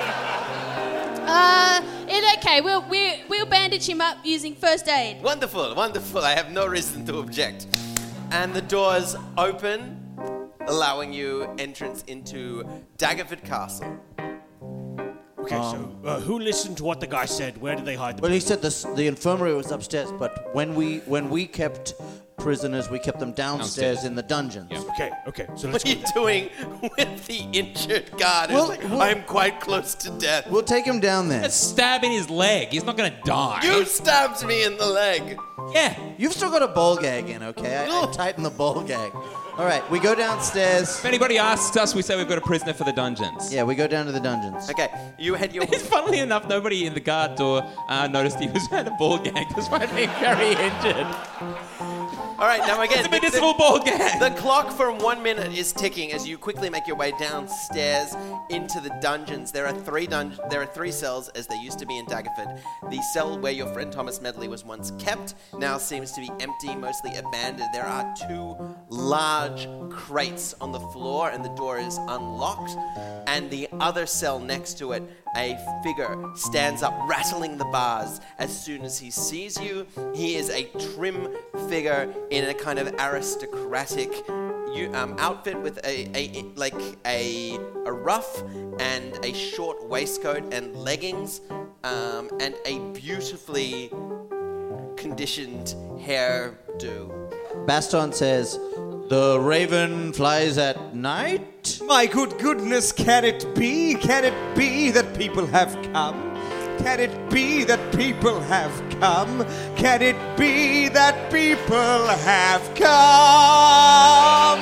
Uh, it, okay, we'll, we'll, we'll bandage him up using first aid. Wonderful, wonderful. I have no reason to object. And the doors open, allowing you entrance into Daggerford Castle. Okay, Um, so uh, who listened to what the guy said? Where did they hide the Well, he said the s- the infirmary was upstairs, but when we when we kept prisoners, we kept them downstairs, Downstairs. in the dungeons. Okay, okay, so What let's are you doing with the injured guard? who's Well, like, well- I'm quite close to death. We'll take him down there. A stab in his leg. He's not going to die. You stabbed me in the leg. Yeah. You've still got a ball gag in, okay? I, I tighten the ball gag. All right, we go downstairs. If anybody asks us, we say we've got a prisoner for the dungeons. Yeah, we go down to the dungeons. Okay, you had your... Funnily enough, nobody in the guard door uh, noticed he was had a ball gag despite being very injured. All right, now again... It's a medicinal ball gag. The clock from one minute is ticking as you quickly make your way downstairs into the dungeons. There are three dun- There are three cells, as there used to be in Daggerford. The cell where your friend Thomas Medley was once kept now seems to be empty, mostly abandoned. There are two large crates on the floor, and the door is unlocked. And the other cell next to it, a figure stands up, rattling the bars as soon as he sees you. He is a trim figure in a kind of aristocratic you, um, outfit with a, a like a a ruff and a short waistcoat and leggings, um, and a beautifully conditioned hairdo. Baston says, "The raven flies at night." My good goodness, can it be? Can it be that people have come? Can it be that people have come? Can it be that people have come?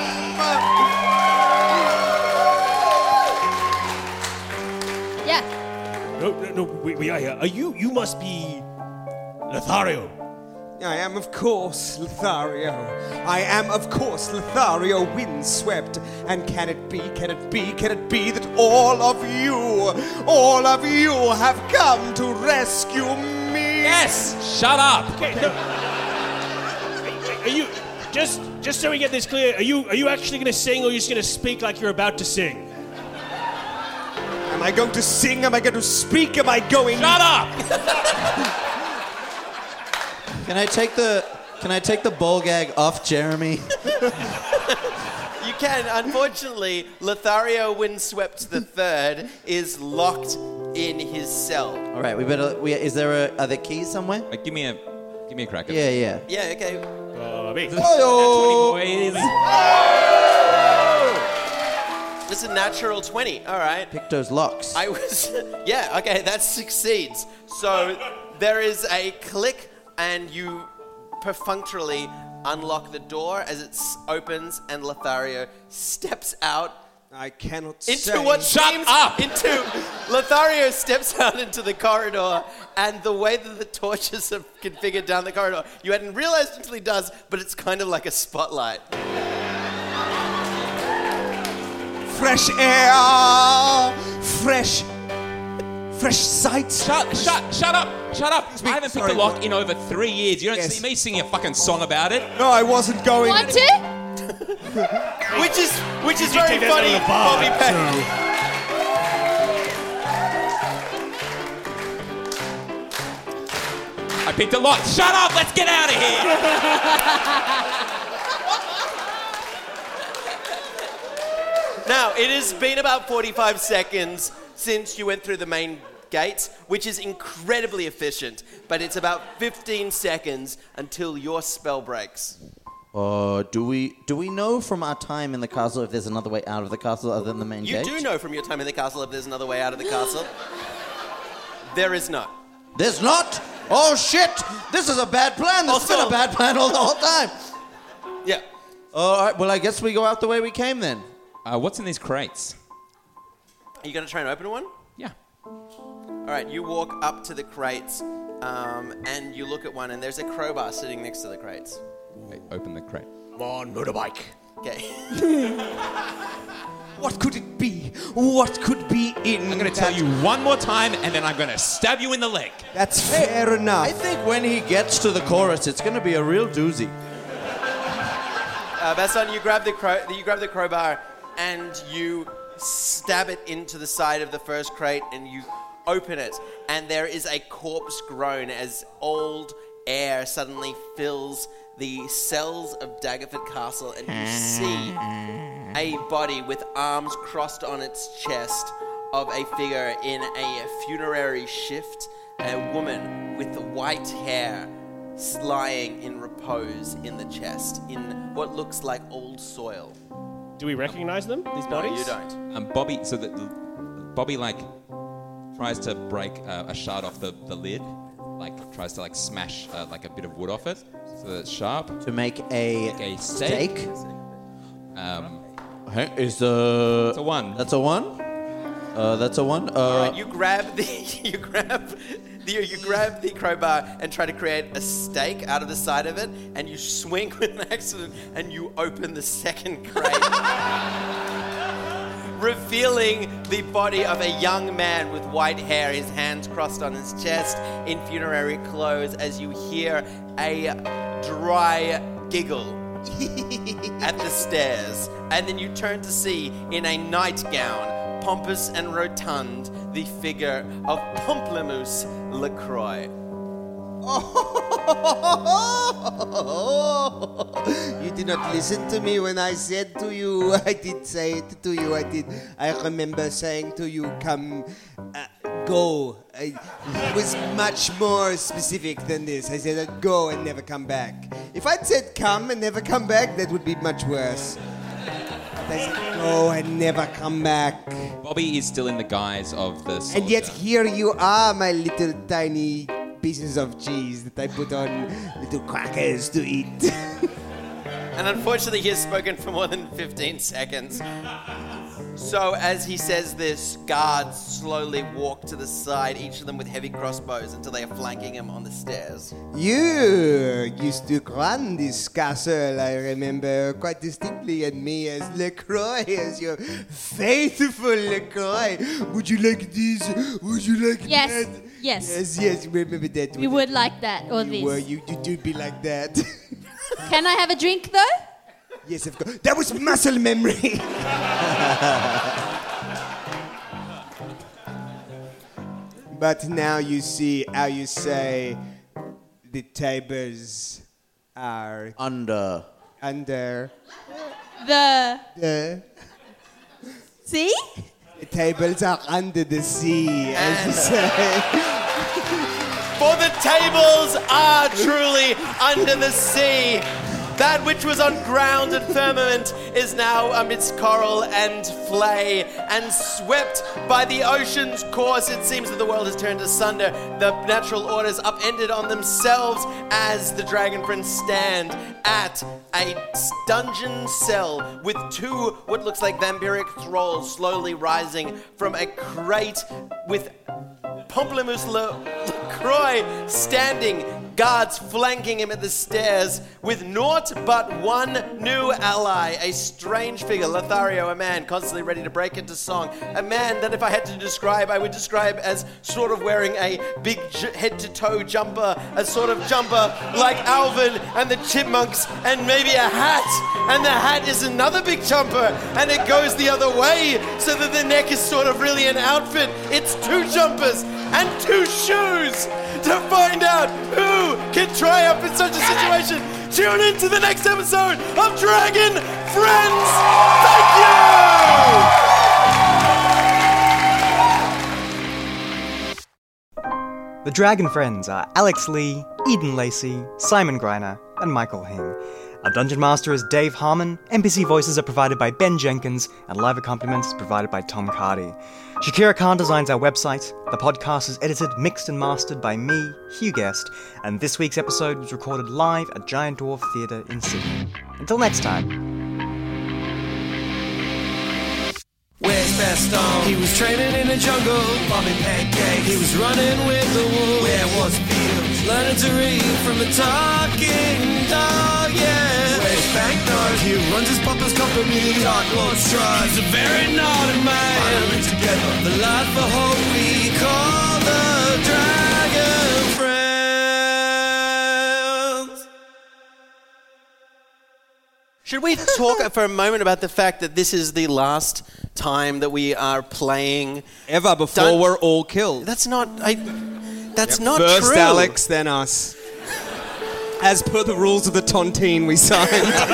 Yeah. No, no, no, we, we are here. Are you, you must be Lothario. I am, of course, Lothario. I am, of course, Lothario Windswept. And can it be, can it be, can it be that all of you, all of you have come to rescue me? Yes! Shut up! Okay, no. Are, are you, just, just so we get this clear, are you, are you actually going to sing or are you just going to speak like you're about to sing? Am I going to sing? Am I going to speak? Am I going... Shut up! Can I take the Can I take the ball gag off Jeremy? You can. Unfortunately, Lothario Windswept the Third is locked in his cell. All right, we better. We, is there a, are there keys somewhere? Uh, give me a, give me a crack. At Yeah, it. yeah. Yeah, okay. Uh, me. Oh, twenty boys. It's a natural twenty. All right. pick those locks. I was... Yeah, okay, that succeeds. So there is a click and you perfunctorily unlock the door as it s- opens and Lothario steps out I cannot into say. what Shut seems up! into Lothario steps out into the corridor, and the way that the torches are configured down the corridor, you hadn't realized until he does, but it's kind of like a spotlight. Fresh air, fresh, fresh sights. Shut, shut, shut up! Shut up! I haven't picked sorry, a lock what? in over three years. You don't Yes. see me singing a fucking song about it. No, I wasn't going. Want to? Which is which is You very take that funny, out of the bar, Bobby Peck. I picked a lock. Shut up! Let's get out of here! Now, it has been about forty-five seconds since you went through the main gates, which is incredibly efficient, but it's about fifteen seconds until your spell breaks. Uh, do we do we know from our time in the castle if there's another way out of the castle other than the main You gate? do know from your time in the castle if there's another way out of the castle. There is not. There's not. Oh shit! This is a bad plan. This Also- has been a bad plan all the whole time. Yeah. All right. Well, I guess we go out the way we came then. Uh, what's in these crates? Are you going to try and open one? Yeah. All right, you walk up to the crates um, and you look at one, and there's a crowbar sitting next to the crates. I open the crate. Come on, motorbike. Okay. What could it be? What could be in I'm going to tell you one more time, and then I'm going to stab you in the leg. That's fair enough. I think when he gets to the chorus, it's going to be a real doozy. Uh, Baston, you grab the crow- you grab the crowbar and you stab it into the side of the first crate, and you open it, and there is a corpse groan as old air suddenly fills the cells of Daggerford Castle, and you see a body with arms crossed on its chest of a figure in a funerary shift, a woman with the white hair lying in repose in the chest in what looks like old soil. Do we recognize them, these No, bodies? you don't. Um, Bobby, so that Bobby like tries to break uh, a shard off the, the lid, like tries to like smash uh, like a bit of wood off it so that it's sharp. To make a, Like a steak. steak. Um, Okay, is the... it's a one. That's a one? Uh, that's a one? Uh, Alright, you grab the you grab the you grab the crowbar and try to create a stake out of the side of it, and you swing with an accident and you open the second crate, revealing the body of a young man with white hair, his hands crossed on his chest in funerary clothes, as you hear a dry giggle at the stairs, and then you turn to see in a nightgown, pompous and rotund, the figure of Pamplemousse LaCroix. You did not listen to me when I said to you. I did say it to you. I did. I remember saying to you, come, uh, go. I, it was much more specific than this. I said, I'd go and never come back. If I'd said come and never come back, that would be much worse. But I said, go and never come back. Bobby is still in the guise of the soldier. And yet here you are, my little tiny pieces of cheese that I put on little crackers to eat. And unfortunately, he has spoken for more than fifteen seconds. So as he says this, guards slowly walk to the side, each of them with heavy crossbows, until they are flanking him on the stairs. You used to run this castle, I remember quite distinctly, and me as LaCroix, as your faithful LaCroix. Would you like this? Would you like Yes, that? yes. Yes, yes, remember that. We would like that, or you this. Were, you, you do be like that. Can I have a drink, though? Yes, of course. That was muscle memory. But now you see how you say the tables are under. under The... the... See? The tables are under the sea, as you say. For the tables are truly under the sea. That which was on ground and firmament is now amidst coral and flay, and swept by the ocean's course. It seems that the world has turned asunder. The natural orders upended on themselves as the Dragon Prince stand at a dungeon cell with two what looks like vampiric thralls slowly rising from a crate with Pamplemousse LaCroix standing, guards flanking him at the stairs with naught but one new ally, a strange figure, Lothario, a man constantly ready to break into song, a man that if I had to describe, I would describe as sort of wearing a big j- head-to-toe jumper, a sort of jumper like Alvin and the Chipmunks, and maybe a hat, and the hat is another big jumper, and it goes the other way, so that the neck is sort of really an outfit. It's two jumpers and two shoes. To find out who can triumph in such a situation, tune in to the next episode of Dragon Friends. Thank you! The Dragon Friends are Alex Lee, Eden Lacey, Simon Greiner, and Michael Hing. Our Dungeon Master is Dave Harmon, N P C voices are provided by Ben Jenkins, and live accompaniments provided by Tom Cardy. Shakira Khan designs our website, the podcast is edited, mixed and mastered by me, Hugh Guest, and this week's episode was recorded live at Giant Dwarf Theatre in Sydney. Until next time. Where's vest on. He was training in the jungle, bombing pancakes. He was running with the wolves. Where was Beatles? Learning to read from the talking dog, yeah. Where's Banknote? He runs his papa's company, Dark Lord Stride. He's a very naughty man. Finally together, the life for hope we call the Dragon Friends. Should we talk for a moment about the fact that this is the last time that we are playing ever before Dun- we're all killed? That's not. I. That's Yep. not First true. Alex, then us. As per the rules of the tontine we signed.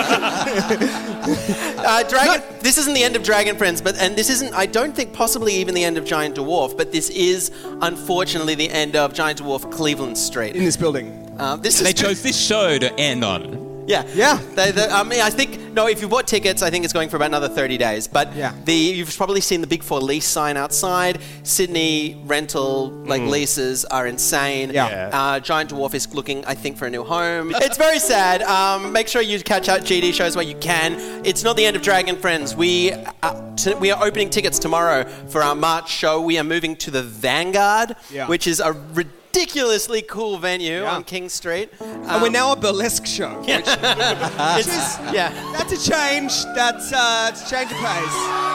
uh, Dragon. This isn't the end of Dragon Friends, but and this isn't. I don't think possibly even the end of Giant Dwarf, but this is unfortunately the end of Giant Dwarf Cleveland Street. In this building. Uh, this They is chose this show to end on. Yeah, yeah. They, they, I mean, I think no. If you bought tickets, I think it's going for about another thirty days. But Yeah. the you've probably seen the Big Four lease sign outside. Sydney rental like leases are insane. Yeah. Yeah. Uh, Giant Dwarf is looking, I think, for a new home. It's very sad. Um, make sure you catch out G D shows where you can. It's not the end of Dragon Friends. We uh, t- we are opening tickets tomorrow for our March show. We are moving to the Vanguard, Yeah. which is a ridiculously cool venue Yeah. on King Street. And we're now a burlesque show. Yeah. It's- yeah. That's a change. That's uh, it's a change of pace.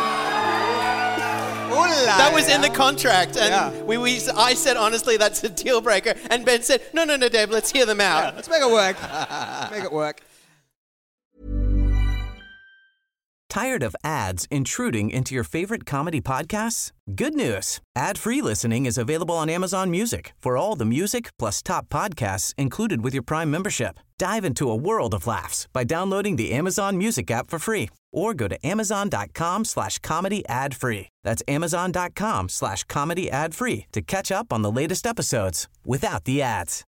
Ooh la That was la. in the contract, and Yeah. we, we, I said honestly that's a deal breaker, and Ben said no, no, no, Dave, let's hear them out. Let's make it work. Let's make it work. Tired of ads intruding into your favorite comedy podcasts? Good news. Ad-free listening is available on Amazon Music for all the music plus top podcasts included with your Prime membership. Dive into a world of laughs by downloading the Amazon Music app for free or go to amazon.com slash comedy ad free. That's amazon.com slash comedy ad free to catch up on the latest episodes without the ads.